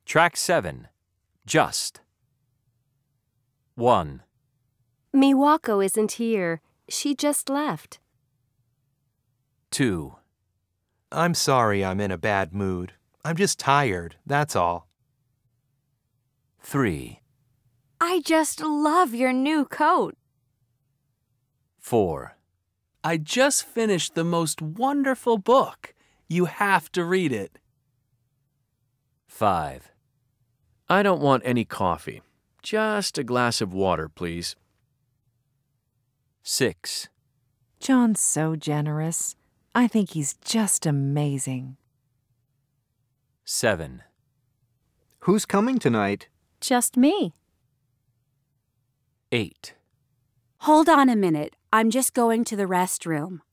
Track 7. Just. 1, Miwako isn't here. She just left. 2, I'm sorry I'm in a bad mood. I'm just tired, that's all. 3, I just love your new coat. 4, I just finished the most wonderful book. You have to read it. 5, I don't want any coffee. Just a glass of water, please. 6, John's so generous. I think he's just amazing. 7, Who's coming tonight? Just me. 8, Hold on a minute. I'm just going to the restroom.